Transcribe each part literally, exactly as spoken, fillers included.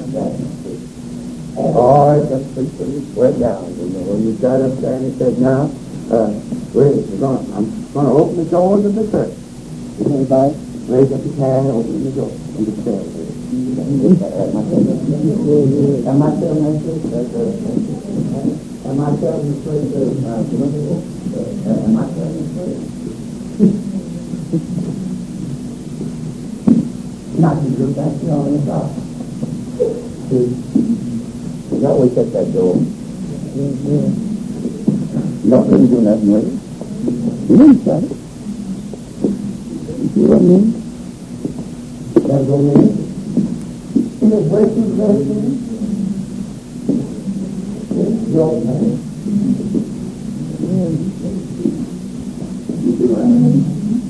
Oh, it just preached it went down. You know, when you got up there and he said, now, uh, we're going, I'm going to open the doors of the church. If anybody raise up his hand and open the door and the stairs. Am I telling that truth? Am I telling the truth? Am I telling the truth? Not to do that, you know, it's up. See, you always shut that door. No, you didn't do nothing with it. You didn't shut it. You see what I mean? That's what it is. And it's way too close to me. It's your man. You see what I mean?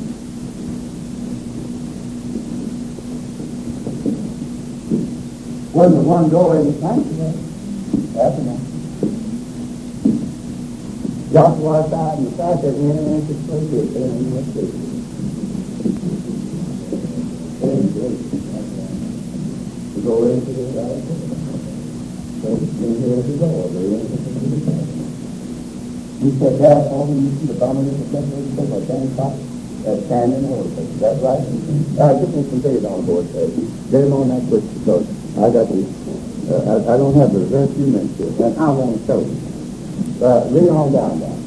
When the one door in the sanctuary, that's enough. Joshua died and the fact that we entered into place here, but in the city. To go into the right. So, here's the door. He said, therefore, when you see the dominant of the temple, or standing top, uh, standing in the holy place. Is that right? Uh, just need some days on board, sir. Get him on that quick, because I got the, uh, I, I don't have the very few minutes here, and I want to show you. Uh, read on down there.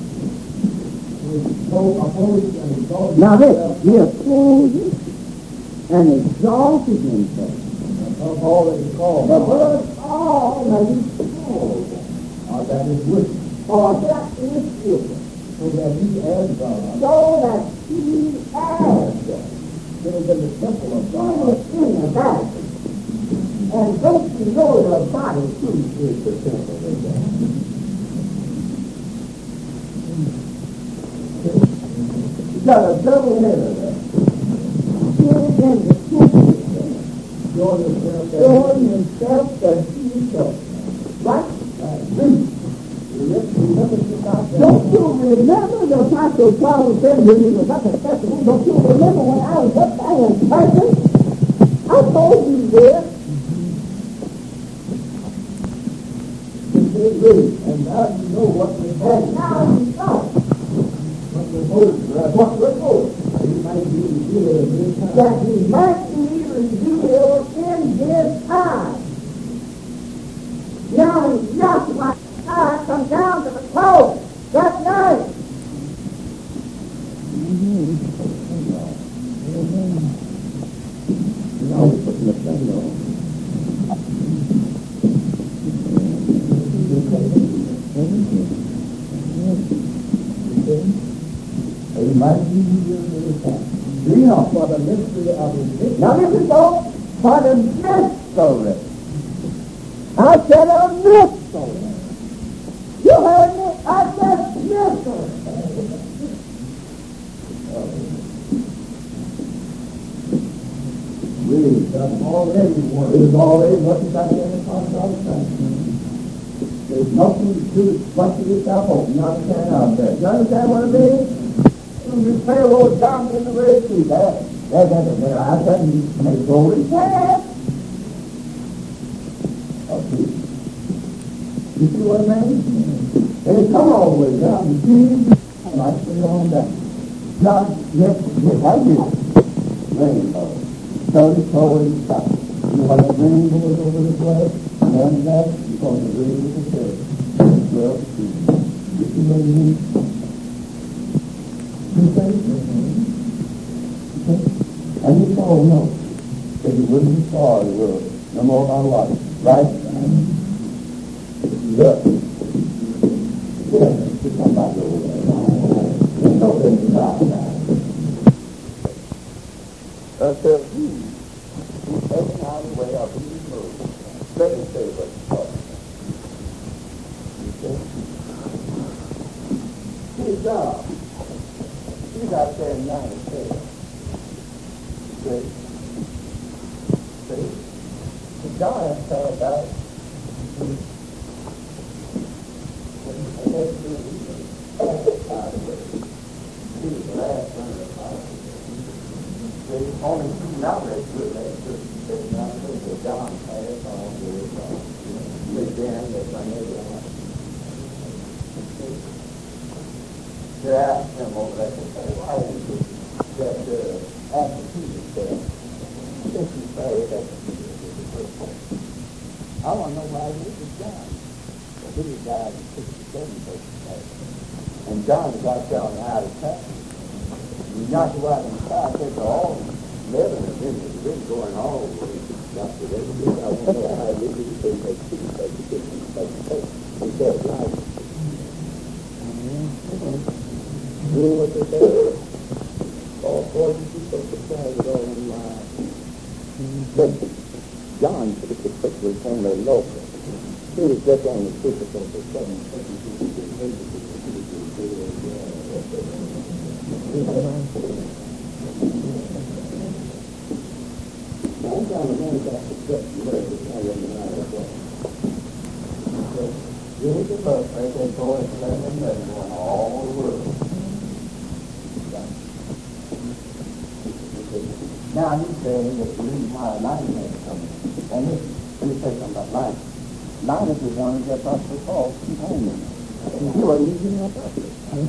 Now this, he opposes and exalted himself. Above all that is called. Above all that is called. Or that is with. Or that is with. So that he as God. So that he as God. It is in the temple of God. It is in the body. And don't you know the body too is the temple of God. You got a double header there. Spirit and the temple. Showing himself that he is God. Right? Right. Don't you remember the Apostle Paul said when he was up at festival? Don't you remember when I was up there in person? I told you there. And now you know what we're told. And now you know what we're told. What we're told. He might be revealed in his time. That he might be revealed in his time. Now Joshua I come down to the close that night. Mm-hmm. Mm-hmm. Now we're putting the thing on. He might be revealed in his time. Do you know for the mystery of his mystery? Now listen, folks, for the mystery. I said a mystery. You heard me? I said mystery. Really, that's already what is already what you got in the process all the time. There's nothing to do but to yourself open. You understand out there? You understand what I mean? You play a little down in the red tree. There, there, there, there. I said you may go and pass. Okay. You see what I mean? They come all the way down. You see? I might put it on down. Now, yes, yes, I do. Rainbow. thirty-four and stop. You know what that rainbow is over this way? None of that, because the rainbow is there. Well, you see what I mean? You say? Okay. And you all know that you wouldn't be sorry the world no more of our life. Right? Look. Yeah, just come back over there. There's no thing to talk about. Until he, he's taken out of the way of his move. Let me say what he's talking about. You see? His job. He's out there in nine and ten. See? See? The giant found out. He was the last one of the fire. There's only two numbers good that good. There's not good that John passed on with. to ask him over there to say, why is it that uh, after Peter said, since he prayed at the first point, I want to know why this is John. Well, Peter died in sixty-seven, and John got down out of town. He's not the right in the side, said to all eleven of them has been going all the way. Doctor, they I want to know how this is going to take Peter, but he didn't take the place. He said, right. You know what they say? All forty people surprised all in life. But John particularly from the local. He was just on the physical for seven I'm trying to manage that perception where it's not in the night as well. Here's the book, right there, boy, it's letting them know going all the world. Now he's saying that the reason why Linus had to come in, and this, let me say something about Linus. Linus was one of the Apostle Paul's companions. He wasn't even an apostle.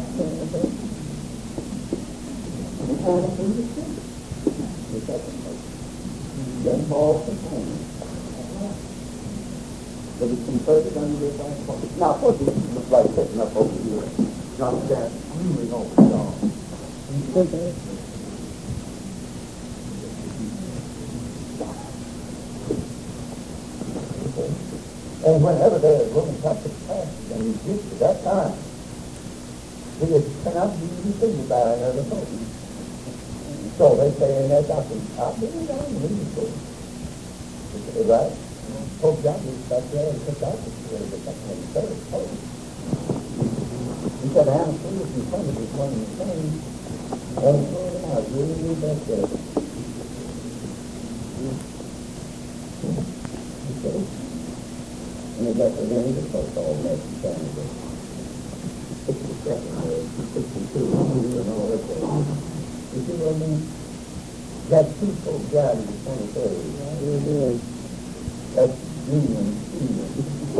He had a thing to say. The second place. Then Paul's companion. But he converted under the Apostle Paul. Now, of course, he was like sitting up over here. John said, screaming over John. And whenever there is Roman Catholic pastor, and he's used to that time, he is cannot be even dignified as a pope. So they say in that doctrine, I've been down in the school. Right? Pope John is back there and took out the school, but that's when he started pope. He said, Anastasia in front of his one and the same, and he told him out, really, really back there. He said, and they got the ring to post all that family. sixty-seven, sixty-two, and all that. You see what I mean? That two folk died in the twenty-third. That's Stephen, Stephen.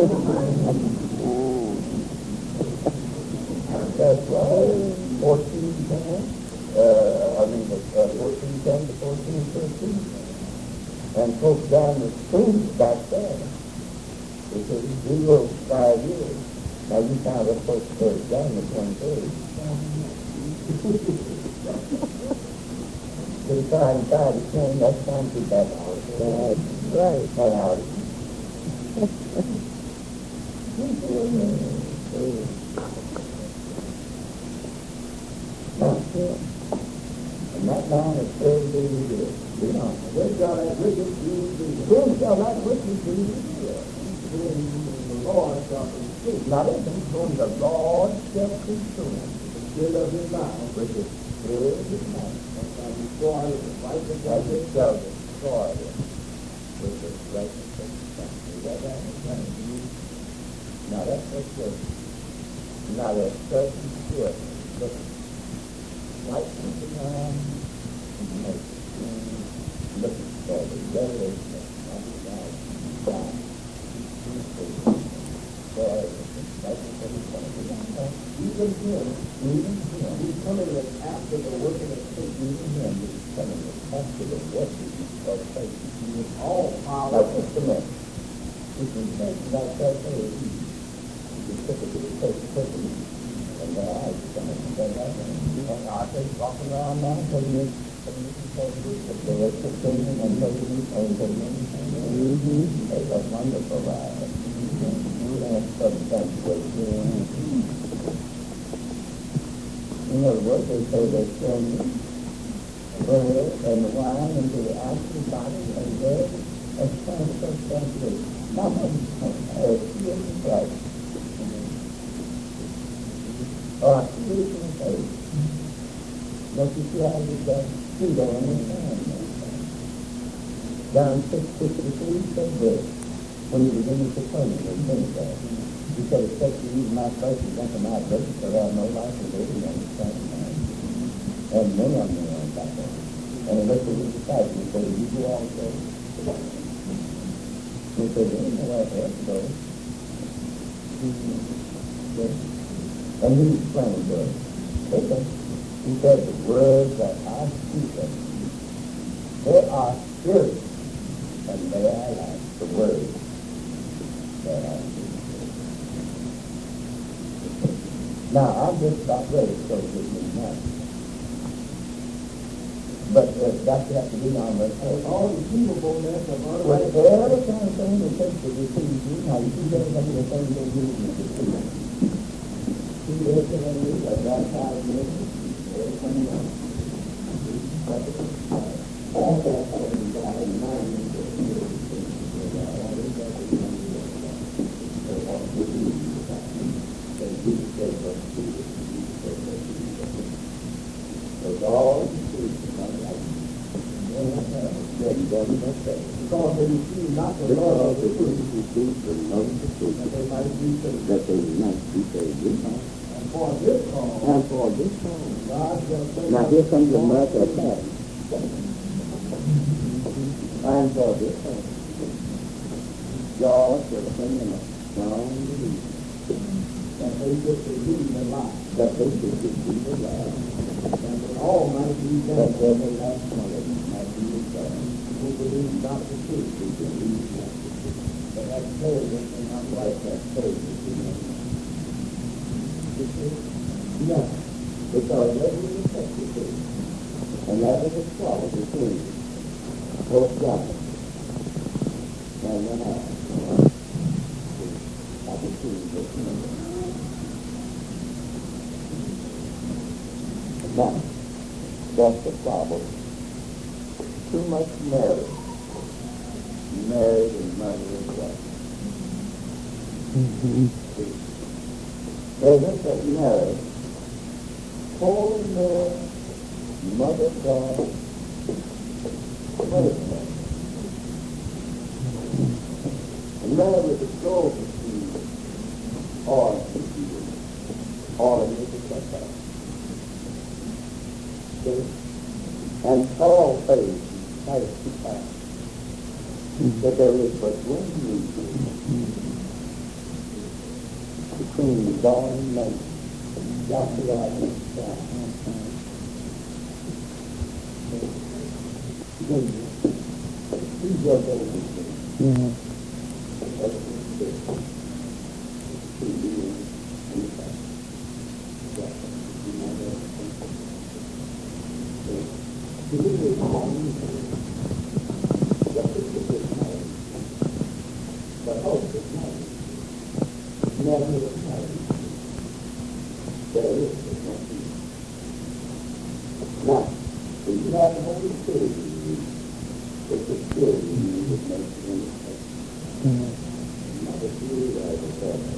That's right. fourteen ten. Uh, I mean, uh, fourteen ten to fourteen thirteen. And folks down the street back there. Because we were five years. Now you found us supposed to first down the twenty-third. We tried and tried to change that time to that house. Right. Right. That house. And that man is very, very good. You know, they got that wicked Jesus. Who shall that wicked Jesus be? The Lord shall consume. Now they can consume the Lord shall consume. The spirit of his mouth. Which is spirit of his mouth. And shall destroy him. The right of God shall destroy him. With his righteousness. Is that right? Now that's what's good. Now there's certain spirit. Look. Right from the time and make looking for the revelation of the God. God. Even him, even him, he's coming after the working of faith. Even him, he's coming after the working of faith. He was all power. Now, just a minute. We can make that that way. You took it to the first person, and the eyes come and go back. And I think walking around now, telling you, telling you, telling you, that they were telling you, and telling you, and telling you. They were wonderful lives. In other words, they say they turn bread and wine into the actual body and bread and transfer something. Not much as Jesus Christ. Or spiritual faith. Don't you see how you got feet on the hand? Down six fifty-three said this. When you begin to turn it and think that. He said, except you use my flesh and drink of my blood, so there are no life and living on the same man. And many of them are like that. And he looked at his disciples and said, you do also. He said, there ain't nowhere else to go. And he explained to us. Listen, he said, the words that I speak of you, they are spirit, and they are life. The words that I speak. Now, I'm just about ready to close this meeting now. But uh, that's have to be on the all the conceivableness of our life. Whatever kind of thing it takes to deceive you, now you see everybody the thing they do is deceive. See everything they do, like that five minutes, everything else. All that thing that I mind is that you know, it's all because they receive not the love of the truth, that they might be saved. That they might be saved. And for this cause, and for this cause, God shall save. Now here comes the mark of that. And for this cause, God shall send them a strong belief. That they should believe the lie. That they should believe the lie. And that all might be done. That every last one of them might be done. Who believe not the truth, who believe not the truth. But that failure and not like that failure. Yeah. Because that is a substitute. And that is a quality thing. Both God. And then I. I can see the kingdom. Now, that's the problem. Too much marriage. Married and mother and wife. Mm-hmm. There's just that marriage. Holy Mary, Mother of God, Mother of God. And Mary with the soul to see, or to see, or to make it like that. Okay? And all faith has to pass. That there is but one reason between God and man. Joshua and God. He's just over there. Now, if you have the Holy Spirit in you, it's the Spirit in you that makes it in the face. Not the Spirit as a person.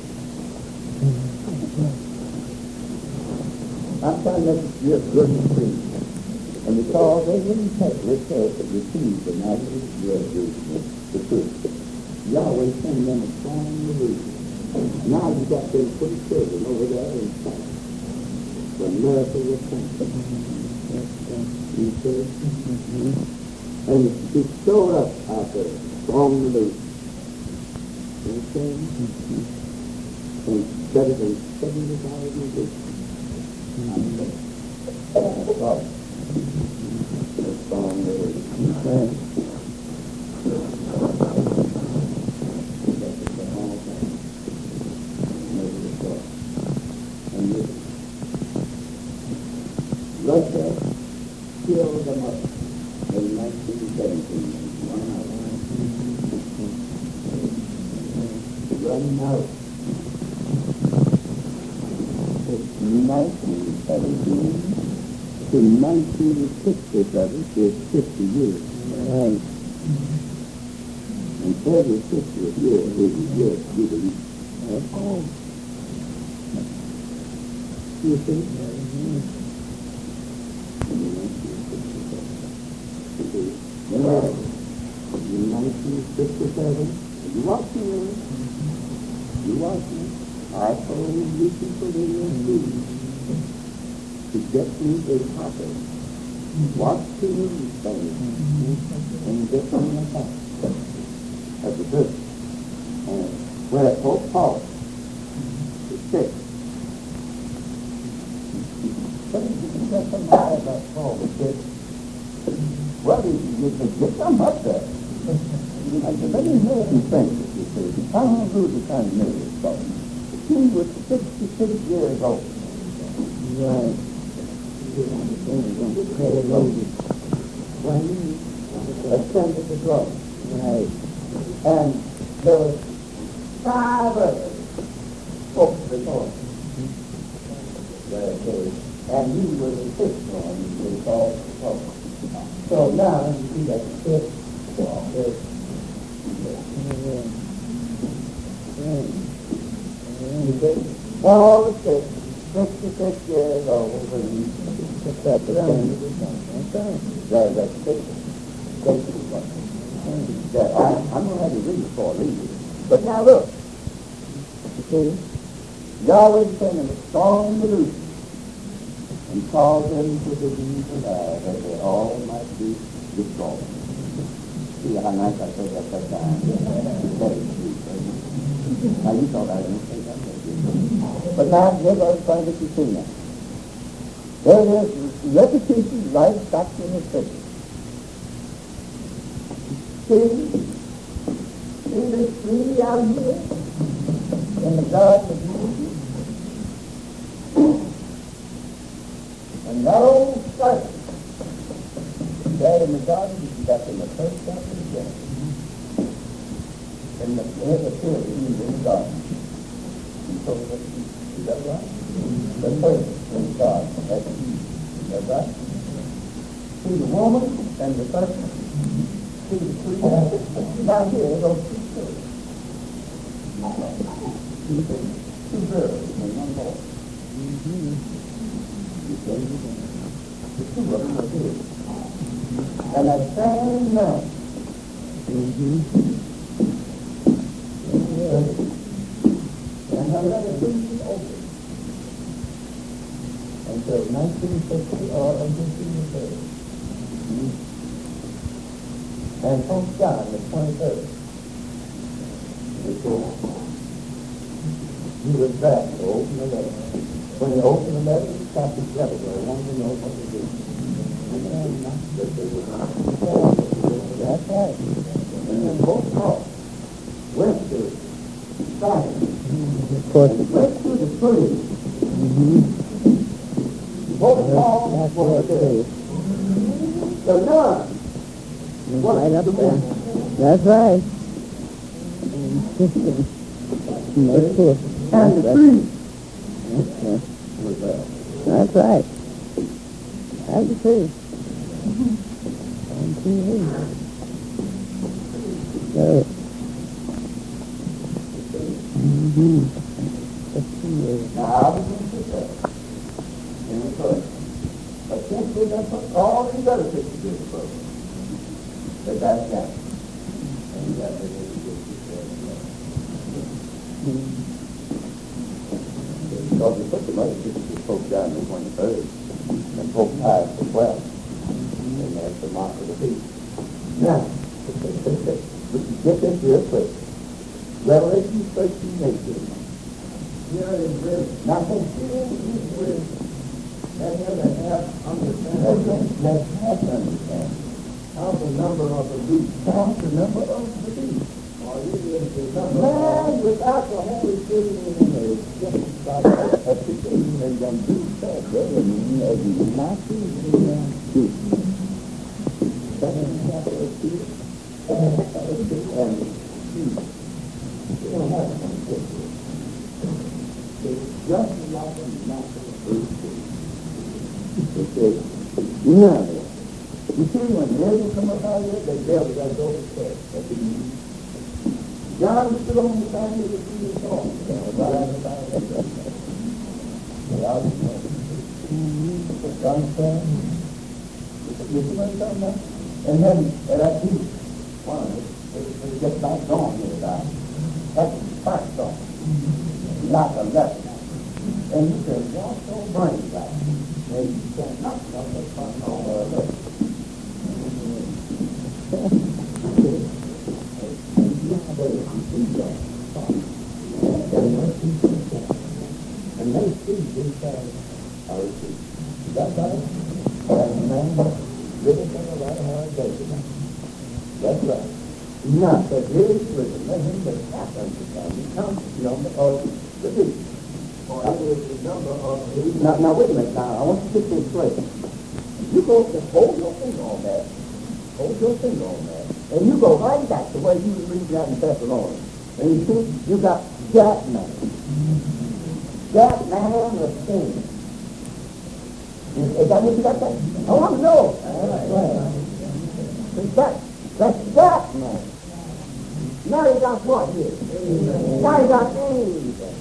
I'm trying to make you a good and free. And because they wouldn't take it, it says that receive the natural revelation, the truth. Yahweh sent them a strong belief. Now you got them pretty children over there in sight. The miracle was coming. You see? Mm-hmm. And it showed up out there, strong belief. You see? Mm-hmm. And better than seventy thousand people. Mm-hmm. Sorry. The strong belief. Okay. Russia killed them up in nineteen seventeen. One out. Running out. It's nineteen seventeen to nineteen sixty-seven is fifty years. Right. And every fiftieth year is a year of jubilee. Oh. You see? Mm-hmm. In nineteen sixty-seven, you watch me, you watch me. I told you people in your school to get me a copy. Watch the news thing and get me a copy. That's a good. And where Pope Paul is sick. said, get some up there. I said, let me know some things, you see. I don't know who the kind of knew this fellow. He was sixty-six years old. Right. Ascended the throne. Right. And there was five others spoke before him. And he was the sixth one, he was called the throne. So now you see that the fifth one is all the six, sixty-six years old, and he took that to them. There's a six, six one. That I, I'm going to have to read before I leave. But now look, you see, Yahweh sent him a strong delusion and caused them to believe and lie that they all might be destroyed. See how nice I said that that time. Now you thought I didn't say that. But now here's what I'm trying to get you see now. There is repetition right back in the scripture. See, see this tree out here in the Garden of Eden? And that old serpent there in the Garden of Eden, that's in the first chapter of Genesis. And the head of Philip in the garden. And so that's, is that right? The first in the garden, that's Eve. Is that right? See the woman and the serpent. See the tree. Now here, those two children. Two girls and one boy. You see? The two of them are here. And that same man. Mm-hmm. And I let it be open until nineteen sixty or until she was thirty. And Pope John the twenty-third. He was back to open the letter. When he opened the letter, he stopped his letter. I wanted to know what to do. That's right. And then both Paul went to science. Of course. And went to the tree. Mm-hmm. Both Paul That's was what there. it is. The nun. Right up there. That's right. That's it. And the tree That's right. was there. That's right. That's the truth. On T V. So, mm-hmm. Now, I was going to sit there in the first. But since we done put all these other pictures in the first, they back down. And you got to get because we put the other pictures of Pope John the twenty-third and Pope Pius the twelfth. And that's the mark of the beast. Now, we can get this real quick. Revelation thirteen eighteen. Here is written. Now, from here is written. That here that have understanding. That have understanding. Count the number of the beast. Count the number of the beast. Man, without the Holy Spirit in there, it's just like a situation they done do that. They didn't not do it. Second chapter of Peter. And you don't have to consider it. It's just like a natural earthquake. It says, no. You see, when the angels come up out here, they build that over his head. That's what you mean. John stood on the side of the tree and saw him. John said, you see what I'm talking about? And then, at that beach, one of it, it was just not gone here, guys. That's a spark song. Not a left. And he said, y'all so brain, guys. And he said, not a spark song or a left. And they see inside our seat. That's right. And man, living in a lot of hard days. That's right. Not that his wisdom, let him that hath understanding comes to the number of the beast. For it is the number of the... Now, now, wait a minute. Now, I want you to get this straight. You go, just hold your finger on that. Hold your finger on that. And you go right back to where you was reading that in Thessalonians. And you see, you got that man. That man was sin. Is that what you got there? I want to know. That's that, that's that man. Now you got what here? Now you got angel.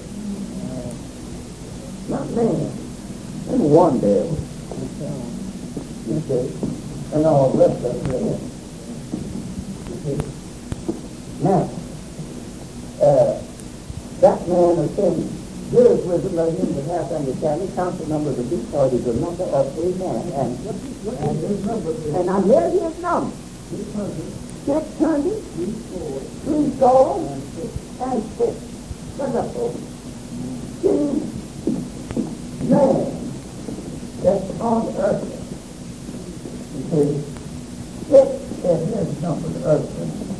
Not man. And one devil. You see? And all the rest of it. You see? Now, uh, that man is saying, there is wisdom, let him that hath understanding, count the number of the beast, or it is the number of a man. And, and, his number is, and I'm here his number. Six hundred, three score, and six. What's up, folks? See, man, that's on earth. You see, six is his number, the earth.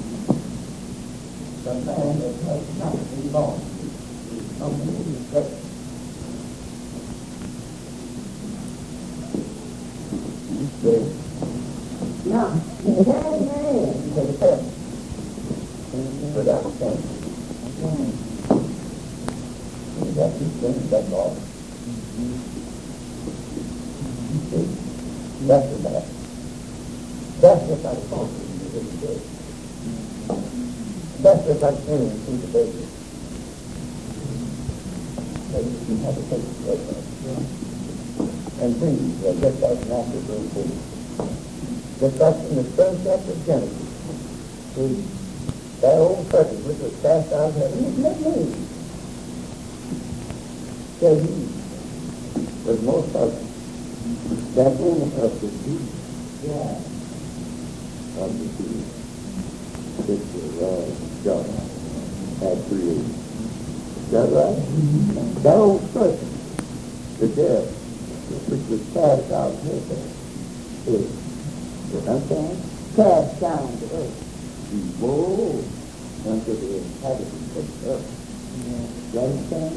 The man that has not been born. Six. See? Now, that man, take a step. Without saying. That's his thing, that's all. See? That's the bad. That's just like talking in the day. That's just like saying through the baby. You have to take it right now. And things are just like natural things. Just like in the third chapter of Genesis. See, that old serpent which was cast out of heaven, it's not me. Said he was more certain that in of the deep, yeah, of the deep, which was uh, God had created. Is that right? That old serpent, the devil, which was cast out of heaven, is, you understand? Cast down to earth. Whoa! Unto the inhabitants of the earth. You understand?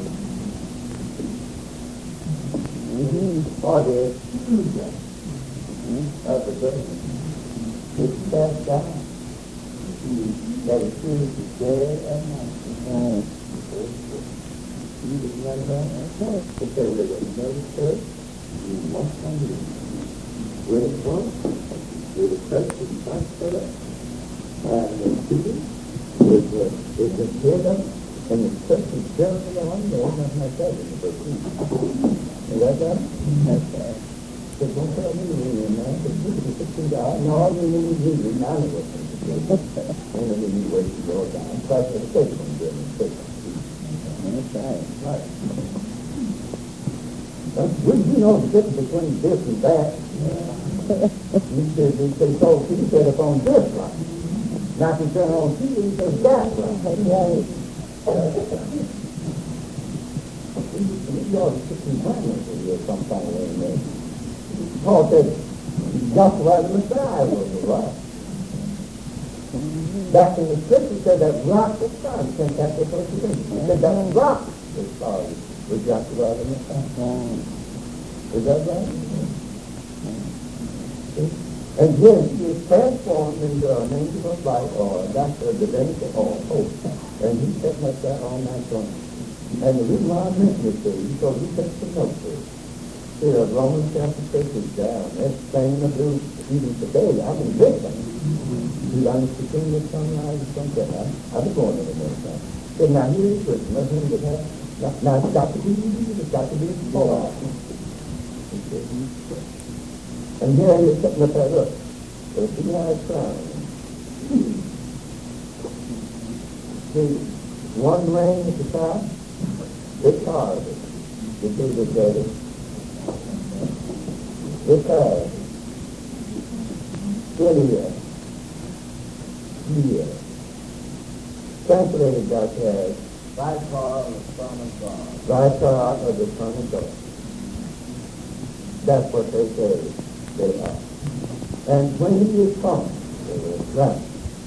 Mm-hmm. For the future of the government is cast down. That is true to day and night. You didn't run around that church. If there was another church, you must believe. Where it was, where the church was not set up, and the people was the, was the head of it, and the church was generally on there, nothing like that in the book. Is that right? That's right. So don't tell me anything, man. It's fifty, sixty dollars. No, I mean, you need to none of it. And then you wait to go down. Plus, the state one did it. That's right. Right. But we, you know the difference between this and that. He said, he said, so he said it's on this line. Not to turn on T V, he says that line. You ought to put some violence in here some kind of way in there. Paul said, that's why the Messiah was the rock. Back in the scripture said that rock was God. You think that's the first thing? He said that rock was God. Was Joshua the Messiah? Is that right? And then he was transformed into an angel of light, or that's the divinity, or hope. And he said like that all night long. And the reason why I mention it to you, because we take some notes here. Here, Romans chapter six is down. That's saying to do even today. I mean, this thing. You understand the sunrise and something like that. I've been going in the morning time. So now here is written. Let him get that. Now it's got to be, it's got to be before. And here he is setting up that up. So if you have a crown, see, one ring at the top, it's hard. You see this better. It's hard. Still here. Here. Translated that as Vicar of the Son of God. Vicar of the Son of God. That's what they say they are. And when he is come, they will grant.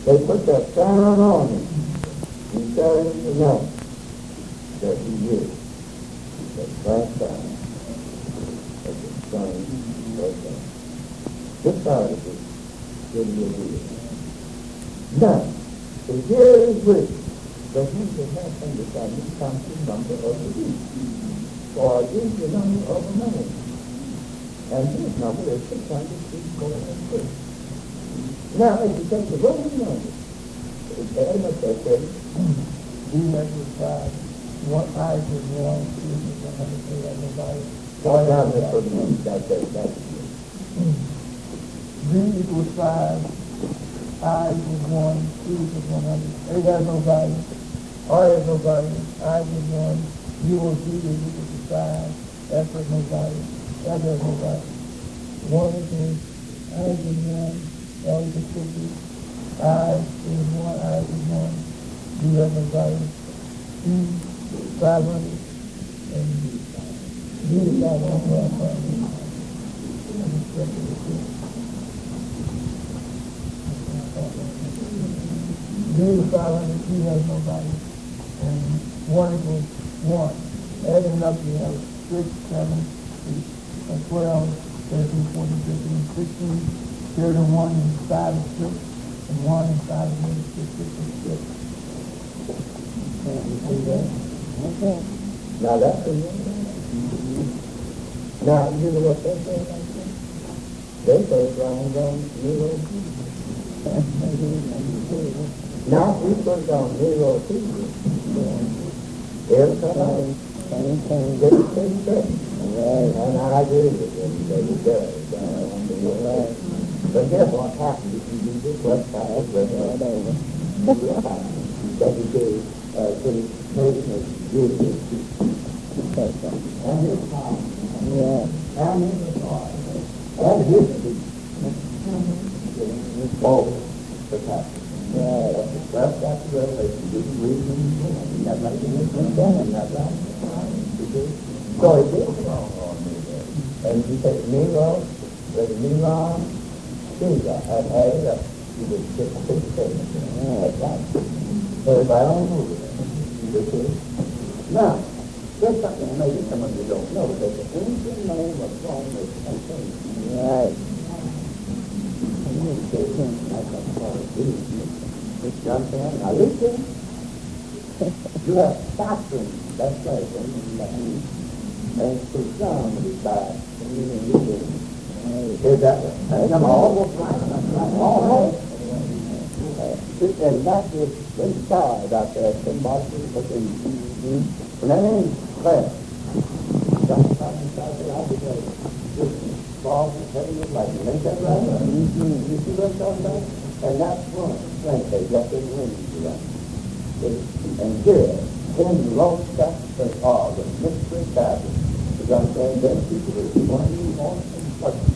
They put that sign on him and tell him to know that he is the grandson of the Son of God. This side of it didn't get here. Now, so here is written that he should have understanding comes the number of the beast. For it is the number of a man. And his number is six hundred sixty-four. Now, if you take the Roman number, it's very much that way. He exercised one eye was one, two was one hundred three of nobody. Start down there for the moment. That's it. That's it. V equals five, I equals one, two equals one hundred. A has no value, R has no value, I equals one, U or Z is equal to five, F has no value, F has no value. one equals, I equals one, L equals fifty, I is one, I is one, U has no value, E five hundred, and U is five hundred. D is five hundred, E has no value, and one equals one. Adding up, you have six, seven, eight, twelve, thirteen, fourteen, fifteen, sixteen, thirty-one, and five is six, and one and five is six, six is six. Okay. Okay. Now that's the Now, you know what they say? They say wrong, wrong, zero, two. Now, we put it on zero, two. Every time, get it fixed up. And I agree with them, they would do it. But guess what happens if you do this website, website, that you do, uh, to make it beautiful. And his power. Yeah. And his power. And his peace. Oh, what's happening? Yeah. That's that's the revelation. You can read it. That's like in this one down. That's right. So it is wrong on me there. And you take Nero, there's Nero, Caesar, and add it up. You get six, six, six. That's right. So if I don't move it, you see? Now, there's something maybe some of you don't know. There's an ancient name of wrong with something. Right. Now listen, you have doctrine, that's right, and profound is bad. Is that right? I'm almost right. Almost. And that is inside out there, the Boston, but in when that ain't clear, that's not inside the library. Just balls and heavy and lightning. Ain't that right? You see what I'm talking about? And that's one thing they got in wings around. And here, in the long chapter of the mystery Bible, is I'm saying that people are one more and